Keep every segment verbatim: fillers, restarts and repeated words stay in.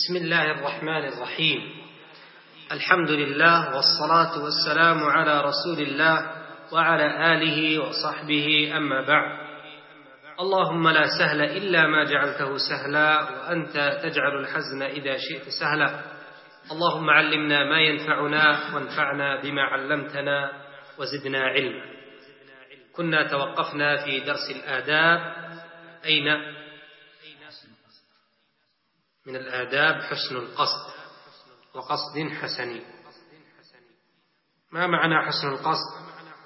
بسم الله الرحمن الرحيم. الحمد لله والصلاة والسلام على رسول الله وعلى آله وصحبه، أما بعد. اللهم لا سهل إلا ما جعلته سهلا، وأنت تجعل الحزن إذا شئت سهلا. اللهم علمنا ما ينفعنا وانفعنا بما علمتنا وزدنا علما. كنا توقفنا في درس الآداب. أين؟ من الآداب حسن القصد وقصد حسن. ما معنى حسن القصد؟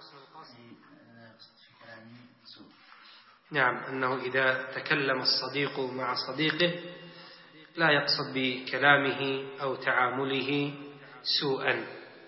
نعم، أنه إذا تكلم الصديق مع صديقه لا يقصد بكلامه أو تعامله سوءا.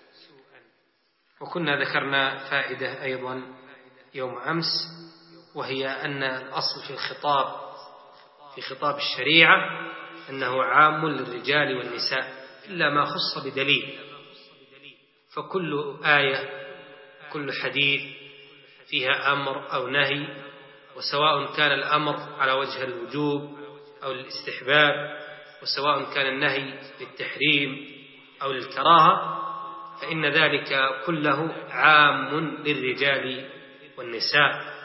وكنا ذكرنا فائدة أيضا يوم أمس، وهي أن الأصل في الخطاب في خطاب الشريعة أنه عام للرجال والنساء إلا ما خص بدليل. فكل آية كل حديث فيها أمر أو نهي، وسواء كان الأمر على وجه الوجوب أو الاستحباب، وسواء كان النهي للتحريم أو للكراهة، فإن ذلك كله عام للرجال والنساء.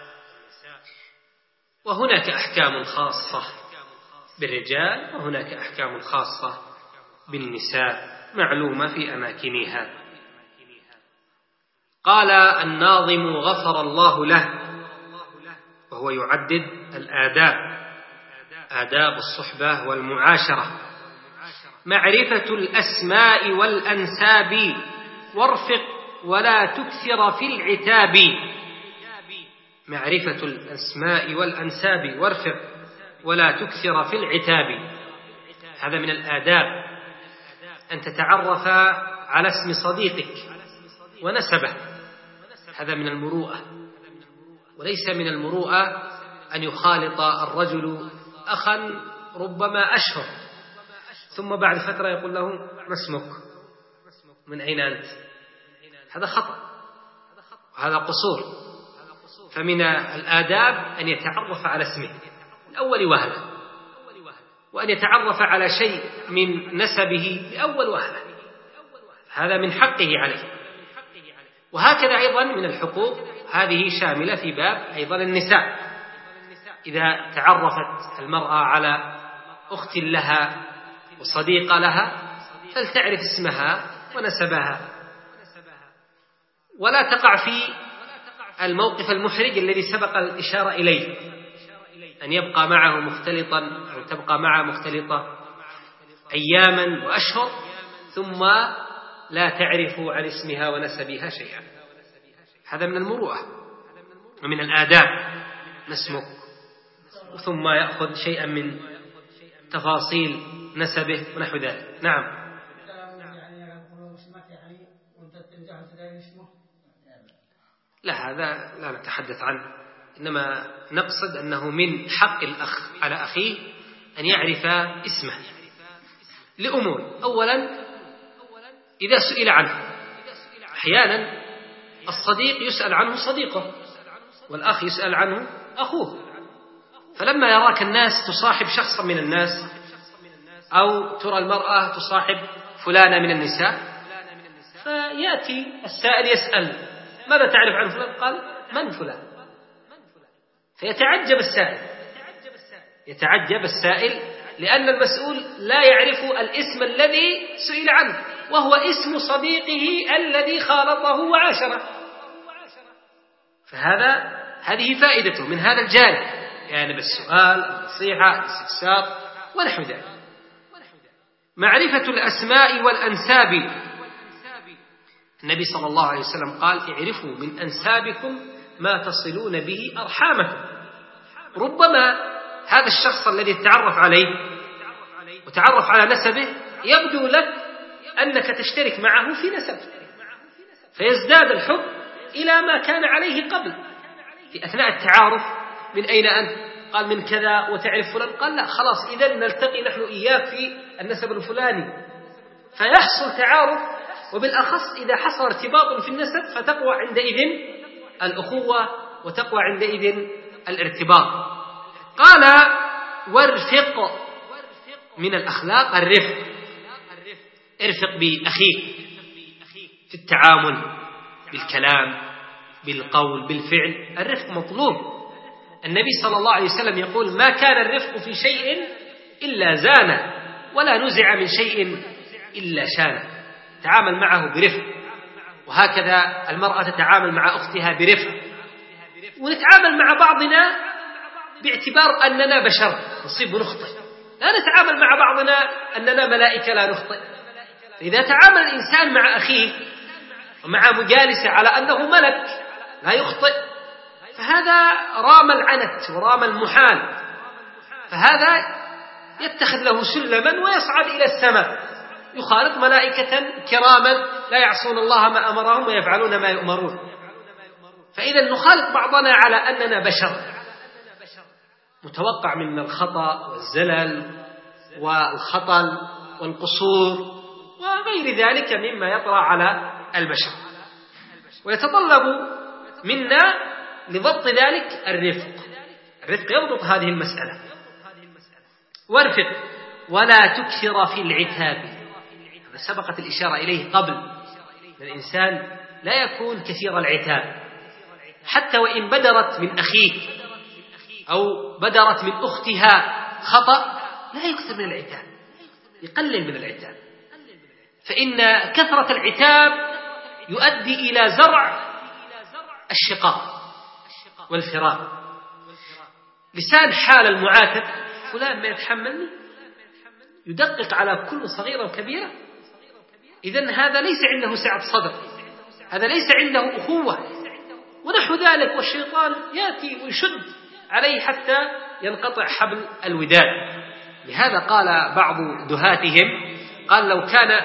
وهناك أحكام خاصة بالرجال وهناك أحكام خاصة بالنساء معلومة في أماكنها. قال الناظم غفر الله له، وهو يعدد الآداب، آداب الصحبة والمعاشرة: معرفة الأسماء والأنساب، وارفق ولا تكثر في العتاب. معرفة الأسماء والأنساب وارفق ولا تكثر في العتاب. هذا من الآداب، أن تتعرف على اسم صديقك ونسبه. هذا من المروءة. وليس من المروءة أن يخالط الرجل أخا ربما أشهر، ثم بعد فترة يقول له: ما اسمك؟ من أين أنت؟ هذا خطأ، هذا قصور. فمن الآداب أن يتعرف على اسمه الأول وهلة، وأن يتعرف على شيء من نسبه بأول وهلة. هذا من حقه عليه. وهكذا أيضا من الحقوق، هذه شاملة في باب أيضا النساء. إذا تعرفت المرأة على أخت لها وصديقة لها فلتعرف اسمها ونسبها، ولا تقع في الموقف المحرج الذي سبق الإشارة إليه، أن يبقى معه مختلطا أو تبقى معه مختلطة أياما وأشهر ثم لا تعرف عن اسمها ونسبها شيئا. هذا من المروءة ومن الآداب. ما اسمك؟ ثم يأخذ شيئا من تفاصيل نسبه ونحو ذلك. نعم. لا، هذا لا نتحدث عنه، إنما نقصد أنه من حق الأخ على أخيه أن يعرف اسمه لأمور. أولا، إذا سئل عنه، أحيانا الصديق يسأل عنه صديقه، والأخ يسأل عنه أخوه. فلما يراك الناس تصاحب شخصا من الناس، أو ترى المرأة تصاحب فلانة من النساء، فيأتي السائل يسأل: ماذا تعرف عن فلان؟ قال: من فلان؟ فيتعجب السائل يتعجب السائل لأن المسؤول لا يعرف الاسم الذي سئل عنه، وهو اسم صديقه الذي خالطه وعاشره. فهذا هذه فائدته من هذا الجانب، يعني بالسؤال، النصيحة، الاستفسار ونحو ذلك. معرفة الأسماء والأنساب. النبي صلى الله عليه وسلم قال: اعرفوا من أنسابكم ما تصلون به أرحامكم. ربما هذا الشخص الذي تتعرف عليه وتعرف على نسبه يبدو لك أنك تشترك معه في نسب، فيزداد الحب إلى ما كان عليه قبل. في أثناء التعارف: من أين أنت؟ قال: من كذا. وتعرف فلان؟ قال: لا، خلاص، إذن نلتقي نحن إياك في النسب الفلاني. فيحصل تعارف، وبالأخص إذا حصل ارتباط في النسب فتقوى عندئذ الأخوة وتقوى عندئذ الارتباط. قال: وارفق من الأخلاق الرفق. ارفق بأخيك في التعامل بالكلام بالقول بالفعل، الرفق مطلوب. النبي صلى الله عليه وسلم يقول: ما كان الرفق في شيء إلا زانه، ولا نزع من شيء إلا شانه. تعامل معه برفق، وهكذا المرأة تتعامل مع أختها برفق. ونتعامل مع بعضنا باعتبار أننا بشر نصيب ونخطئ، لا نتعامل مع بعضنا أننا ملائكة لا نخطئ. إذا تعامل الإنسان مع أخيه ومع مجالسه على أنه ملك لا يخطئ، فهذا رام العنت ورام المحال، فهذا يتخذ له سلما ويصعد إلى السماء، يخالط ملائكة كراما لا يعصون الله ما أمرهم ويفعلون ما يؤمرون. فإذا نخالط بعضنا على أننا بشر، متوقع منا الخطأ والزلل والخطل والقصور وغير ذلك مما يطرأ على البشر، ويتطلب منا لضبط ذلك الرفق. الرفق يضبط هذه المسألة. وارفق ولا تكثر في العتاب. هذا سبقت الإشارة إليه قبل. الإنسان لا يكون كثير العتاب، حتى وإن بدرت من أخيه أو بدرت من أختها خطأ لا يكثر من العتاب، يقلل من العتاب، فإن كثرة العتاب يؤدي إلى زرع الشقاق والفراق. لسان حال المعاتب: فلان ما يتحملني، يدقق على كل صغيرة وكبيرة. إذن هذا ليس عنده سعة صدر، هذا ليس عنده أخوة ونحو ذلك، والشيطان يأتي ويشد عليه حتى ينقطع حبل الوداد. لهذا قال بعض دهاتهم، قال لو كان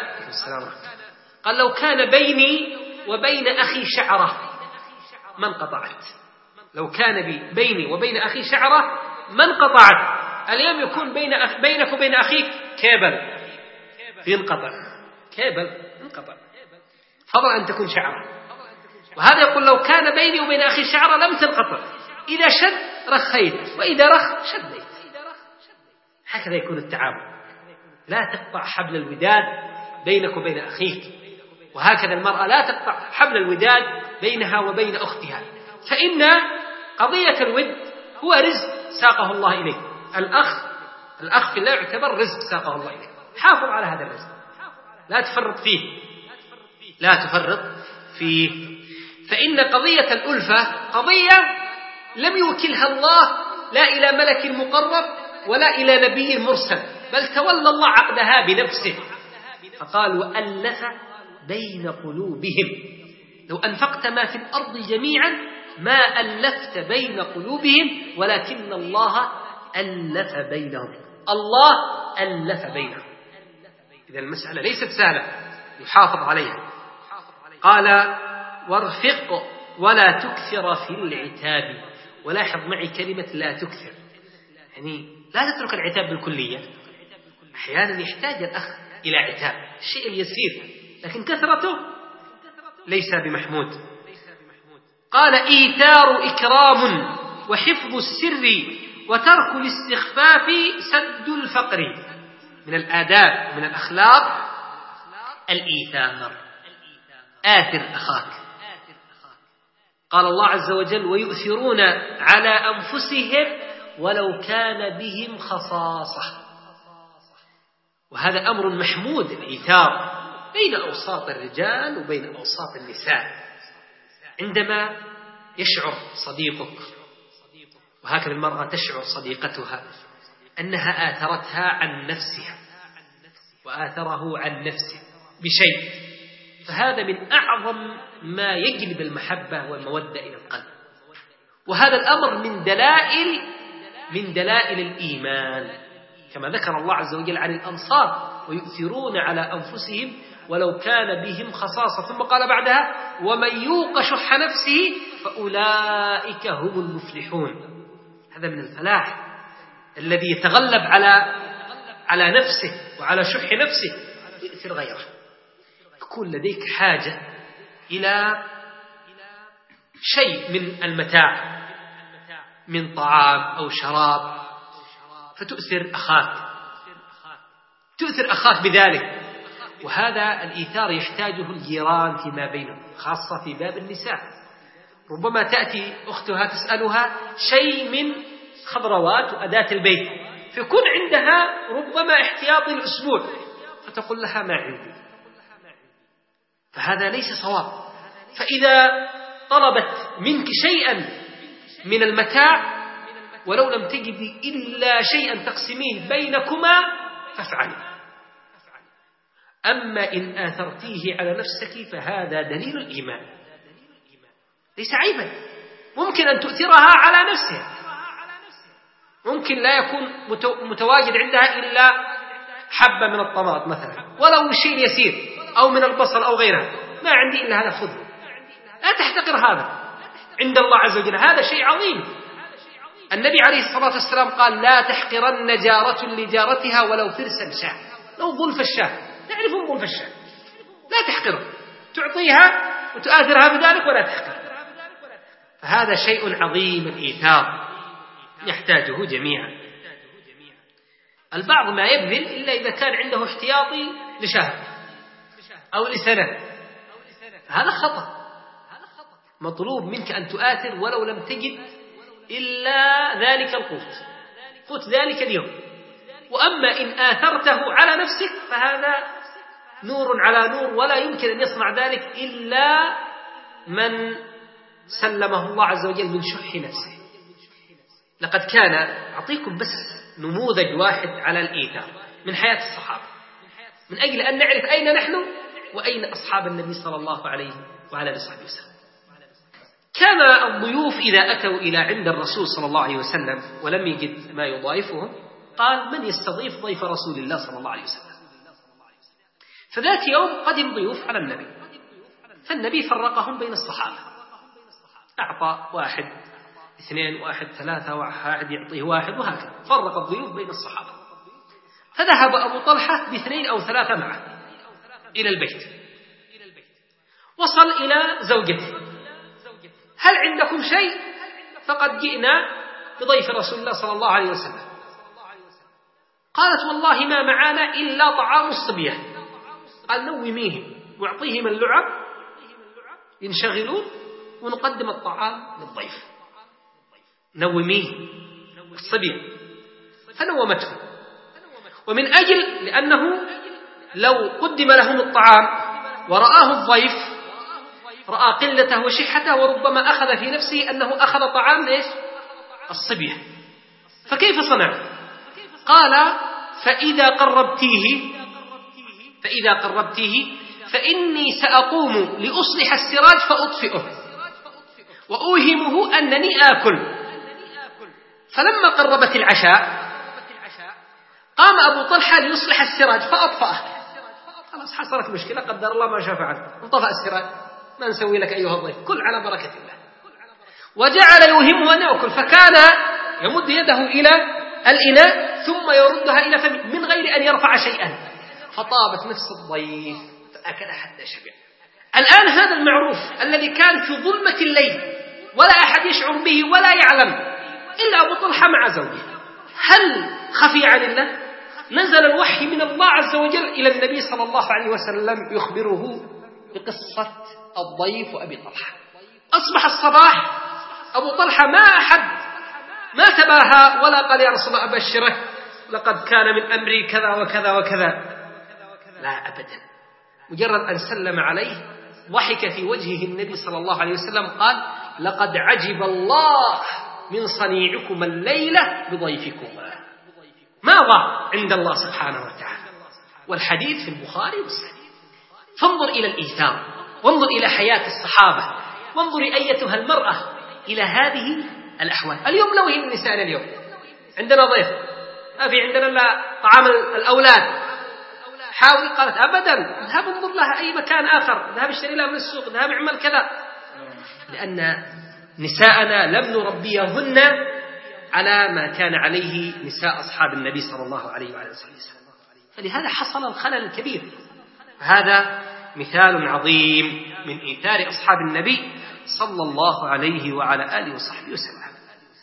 قال لو كان بيني وبين أخي شعرة ما انقطعت. لو كان بيني وبين أخي شعرة ما انقطعت. اليوم يكون بين أخ... بينك وبين أخيك كابل ينقطع، كابل انقطع، فضل أن تكون شعرة. وهذا يقول لو كان بيني وبين أخي شعرة لم تنقطع، إذا شد رخيت وإذا رخ شديت. هكذا يكون التعامل، لا تقطع حبل الوداد بينك وبين أخيك، وهكذا المرأة لا تقطع حبل الوداد بينها وبين أختها، فإن قضية الود هو رزق ساقه الله إليه. الأخ الأخ في الله يعتبر رزق ساقه الله إليه. حافظ على هذا الرزق، لا تفرط فيه، لا تفرط فيه. فإن قضية الألفة قضية لم يوكلها الله لا إلى ملك مقرب ولا إلى نبي مرسل، بل تولى الله عقدها بنفسه، فقال: وألف بين قلوبهم لو أنفقت ما في الأرض جميعا ما ألفت بين قلوبهم ولكن الله ألف بينهم. الله ألف بينهم. إذا المسألة ليست سهلة، يحافظ عليها. قال: وارفق ولا تكثر في العتاب. ولاحظ معي كلمة لا تكثر، يعني لا تترك العتاب بالكلية. أحيانا يحتاج الأخ إلى عتاب، الشيء اليسير، لكن كثرته ليس بمحمود. قال: إيثار إكرام وحفظ السر وترك الاستخفاف سد الفقر. من الآداب من الأخلاق الإيثار، آثر أخاك. قال الله عز وجل: ويؤثرون على أنفسهم ولو كان بهم خصاصة. وهذا أمر محمود، الإيثار بين أوساط الرجال وبين أوساط النساء. عندما يشعر صديقك، وهكذا المرأة تشعر صديقتها أنها آثرتها عن نفسها وآثره عن نفسه بشيء، فهذا من أعظم ما يجلب المحبة والمودة إلى القلب. وهذا الأمر من دلائل من دلائل الإيمان، كما ذكر الله عز وجل عن الأنصار: ويؤثرون على أنفسهم ولو كان بهم خصاصة. ثم قال بعدها: ومن يوق شح نفسه فأولئك هم المفلحون. هذا من الفلاح، الذي يتغلب على على نفسه وعلى شح نفسه يؤثر غيره. يكون لديك حاجة إلى شيء من المتاع، من طعام أو شراب، فتؤثر أخاك تؤثر أخاك بذلك. وهذا الإيثار يحتاجه الجيران فيما بينهم، خاصة في باب النساء. ربما تأتي أختها تسألها شيء من خضروات وأداة البيت، فيكون عندها ربما احتياطي الأسبوع، فتقول لها ما عندي، فهذا ليس صواب. فإذا طلبت منك شيئا من المتاع ولو لم تجدي إلا شيئا تقسميه بينكما فافعلي. أما إن آثرتيه على نفسك فهذا دليل الإيمان، ليس عيبا. ممكن أن تؤثرها على نفسها، ممكن لا يكون متواجد عندها إلا حبة من الطماط مثلا، ولو شيء يسير، أو من البصل أو غيرها، ما عندي إلا هذا خذه. لا تحتقر هذا عند الله عز وجل، هذا شيء عظيم. النبي عليه الصلاة والسلام قال لا تحقرن جارة لجارتها ولو فرسا شاة، لو ظلف الشاة، تعرفون ظلف الشاة، لا تحقره، تعطيها وتؤثرها بذلك ولا تحقر. فهذا شيء عظيم الإيثار يحتاجه جميعا. البعض ما يبذل إلا إذا كان عنده احتياطي لشهر أو لسنة، هذا خطأ. مطلوب منك أن تؤثر ولو لم تجد إلا ذلك القوت، قوت ذلك اليوم. وأما إن آثرته على نفسك فهذا نور على نور، ولا يمكن أن يصنع ذلك إلا من سلمه الله عز وجل من شح نفسه. لقد كان، أعطيكم بس نموذج واحد على الإيثار من حياة الصحابة، من أجل أن نعرف أين نحن وأين أصحاب النبي صلى الله عليه وعلى آله وسلم. كان الضيوف إذا أتوا إلى عند الرسول صلى الله عليه وسلم ولم يجد ما يضايفهم قال من يستضيف ضيف رسول الله صلى الله عليه وسلم. فذات يوم قدم ضيوف على النبي، فالنبي فرقهم بين الصحابة، أعطى واحد اثنين، واحد ثلاثة، واحد يعطيه واحد، وهكذا فرق الضيوف بين الصحابة. فذهب أبو طلحة باثنين أو ثلاثة معه إلى البيت، وصل إلى زوجته، هل عندكم شيء؟ فقد جئنا بضيف رسول الله صلى الله عليه وسلم. قالت والله ما معنا إلا طعام الصبية. قال نوميهم واعطيهم اللعب ينشغلون ونقدم الطعام للضيف، نوميه الصبية. فنومته، ومن أجل لأنه لو قدم لهم الطعام ورآه الضيف رأى قلته وشحته، وربما أخذ في نفسه أنه أخذ طعام ليش الصبية، فكيف صنع؟ قال فإذا قربتيه فإذا قربتيه فإني سأقوم لأصلح السراج فأطفئه وأوهمه أنني آكل. فلما قربت العشاء قام أبو طلحة ليصلح السراج فأطفأه. خلاص حصلت مشكلة، قدر الله ما شاء فعل، انطفأ السراج، ما نسوي لك أيها الضيف، كل على بركة الله. وجعل يوهمه أن يأكل، فكان يمد يده إلى الإناء ثم يردها إلى فمه من غير أن يرفع شيئا، فطابت نفس الضيف فأكل حتى شبع. الآن هذا المعروف الذي كان في ظلمة الليل ولا أحد يشعر به ولا يعلم إلا أبو طلحة مع زوجه، هل خفي عن الله؟ نزل الوحي من الله عز وجل إلى النبي صلى الله عليه وسلم يخبره بقصة الضيف وأبي طلحة. أصبح الصباح أبو طلحة ما أحد ما تباهى ولا قال يا رسول الله أبشرك لقد كان من أمري كذا وكذا وكذا، لا أبدا. مجرد أن سلم عليه ضحك في وجهه النبي صلى الله عليه وسلم، قال لقد عجب الله من صنيعكم الليلة بضيفكما، ماذا عند الله سبحانه وتعالى. والحديث في البخاري ومسلم. فانظر إلى الإيثار، وانظر إلى حياة الصحابة، وانظري أيتها المرأة إلى هذه الأحوال. اليوم لو هي النساء اليوم عندنا ضيف ما في عندنا إلا طعام الأولاد، حاول، قالت أبدا اذهب انظر لها أي مكان آخر، اذهب اشتري لها من السوق، اذهب اعمل كذا، لأن نساءنا لم نربيهن على ما كان عليه نساء أصحاب النبي صلى الله عليه وعلى وسلم، فلهذا حصل الخلل الكبير. هذا مثال عظيم من إيثار أصحاب النبي صلى الله عليه وعلى آله وصحبه وسلم.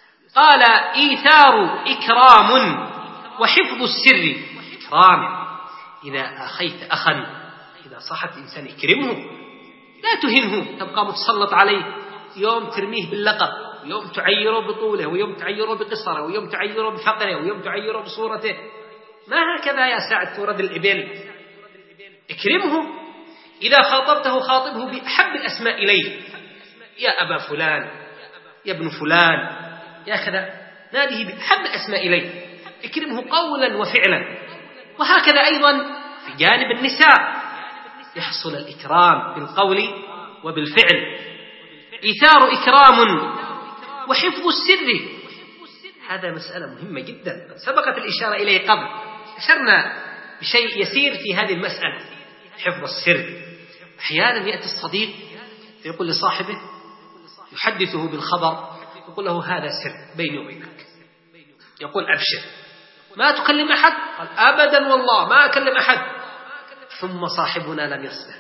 قال إيثار إكرام وحفظ السر. إكرام إذا أخيت أخا، إذا صاحبت إنسان اكرمه، لا تهنه تبقى متسلط عليه، يوم ترميه باللقب، يوم تعيره بطوله، ويوم تعيره بقصره، ويوم تعيره بفقره، ويوم تعيره بصورته. ما هكذا يا سعد تورد الإبل. اكرمه، إذا خاطبته خاطبه بأحب الأسماء إليه، يا أبا فلان، يا ابن فلان، يا كذا، ناديه بأحب الأسماء إليه، اكرمه قولا وفعلا. وهكذا أيضا في جانب النساء يحصل الإكرام بالقول وبالفعل. إيثار إكرام وحفظ السر، هذا مسألة مهمة جدا، سبقت الإشارة إليه قبل، أشرنا بشيء يسير في هذه المسألة، حفظ السر. أحيانا يأتي الصديق يقول لصاحبه، يحدثه بالخبر، يقول له هذا سر بيني وبينك، يقول أبشر، ما تكلم أحد؟ قال أبدا والله ما أكلم أحد. ثم صاحبنا لم يصبر،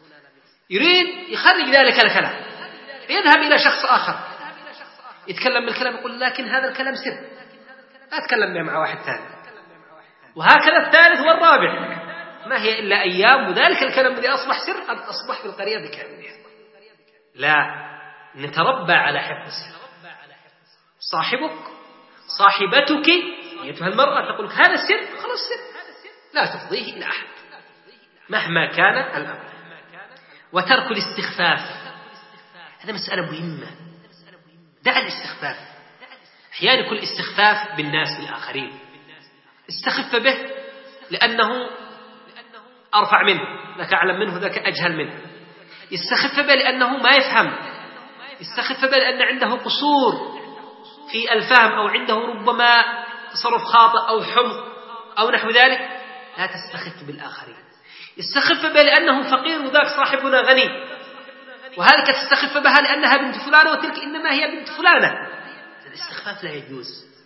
يريد يخرج ذلك الكلام، يذهب إلى شخص آخر يتكلم بالكلام، يقول لكن هذا الكلام سر، لا أتكلم به مع واحد ثاني. وهكذا الثالث والرابع، ما هي إلا أيام، وذلك الكلام الذي أصبح سر قد أصبح في القرية بكاملها. لا، نتربى على حفظ السر. صاحبك، صاحبتك أيتها المرأة تقول هذا السر، خلاص سر، لا تفضيه إلى أحد مهما كان الأمر. وترك الاستخفاف، هذا مسألة مهمة. دع الاستخفاف. أحيانا يكون الاستخفاف بالناس بالآخرين، استخف به لأنه أرفع منه، ذاك أعلم منه، ذاك أجهل منه. يستخف به لأنه ما يفهم، يستخف به لأن عنده قصور في الفهم، أو عنده ربما تصرف خاطئ أو حمق أو نحو ذلك. لا تستخف بالآخرين. يستخف به لأنه فقير وذاك صاحبنا غني، وهذه تستخف بها لأنها بنت فلانة وتلك إنما هي بنت فلانة. الاستخفاف لا يجوز.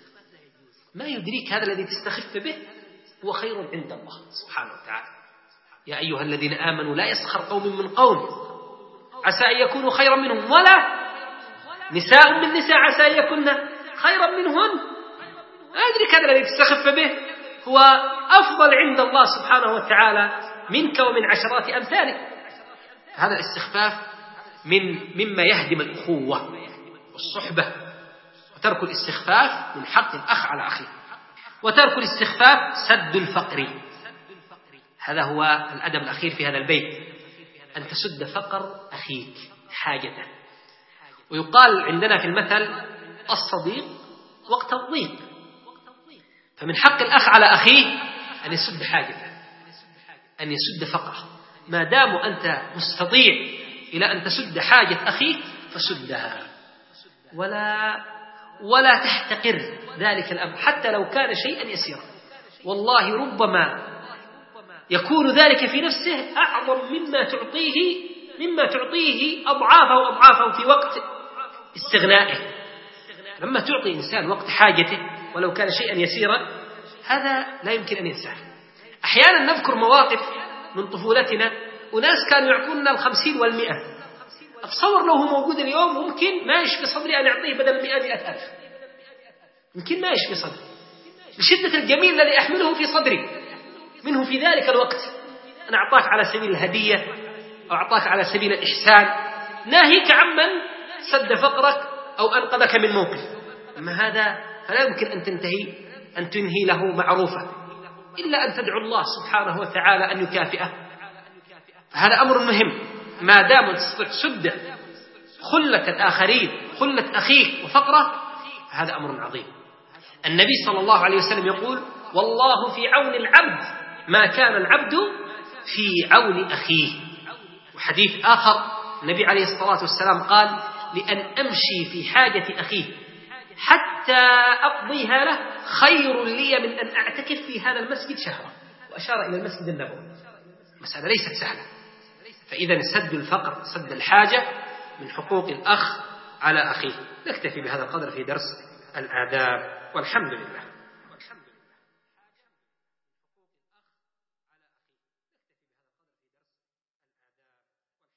ما يدريك هذا الذي تستخف به هو خير عند الله سبحانه وتعالى. يا أيها الذين آمنوا لا يسخر قوم من قوم عسى أن يكونوا خيرا منهم، ولا نساء من نساء عسى أن يكون خيرا منهن. ما يدريك هذا الذي تستخف به هو أفضل عند الله سبحانه وتعالى منك ومن عشرات أمثالك. هذا الاستخفاف من مما يهدم الأخوة والصحبة. وترك الاستخفاف من حق الأخ على أخيه. وترك الاستخفاف سد الفقر، هذا هو الأدب الأخير في هذا البيت، أن تسد فقر أخيك حاجته. ويقال عندنا في المثل الصديق وقت الضيق، فمن حق الأخ على أخيه أن يسد حاجته، أن يسد فقره. ما دام أنت مستطيع إلى أن تسد حاجة أخيك فسدها، ولا ولا تحتقر ذلك الأمر حتى لو كان شيئا يسيرا. والله ربما يكون ذلك في نفسه أعظم مما تعطيه مما تعطيه أضعافه وأضعافه في وقت استغنائه. لما تعطي إنسان وقت حاجته ولو كان شيئا يسيرا هذا لا يمكن أن ينساه. أحيانا نذكر مواقف من طفولتنا، وناس كانوا يعطونا الخمسين والمئة، أتصور لو هو موجود اليوم ممكن ما يشفي صدري أن أعطيه بدل مئة مئة ألف، يمكن ما يشفي صدري لشدة الجميل الذي أحمله في صدري منه في ذلك الوقت. أنا أعطاك على سبيل الهدية أو أعطاك على سبيل الإحسان، ناهيك عمن سد فقرك أو أنقذك من موقف. أما هذا فلا يمكن أن تنتهي أن تنهي له معروفة إلا أن تدعو الله سبحانه وتعالى أن يكافئه. هذا أمر مهم. ما دام تستطيع تسد خلة الآخرين، خلة أخيك وفقره، هذا أمر عظيم. النبي صلى الله عليه وسلم يقول: والله في عون العبد ما كان العبد في عون أخيه. وحديث آخر النبي عليه الصلاة والسلام قال: لأن أمشي في حاجة أخيه حتى أقضيها له خير لي من أن أعتكف في هذا المسجد شهرا. وأشار إلى المسجد النبوي. مسألة ليست سهلة. فإذا سد الفقر، سد الحاجة، من حقوق الأخ على أخيه. نكتفي بهذا القدر في درس الآداب، والحمد لله.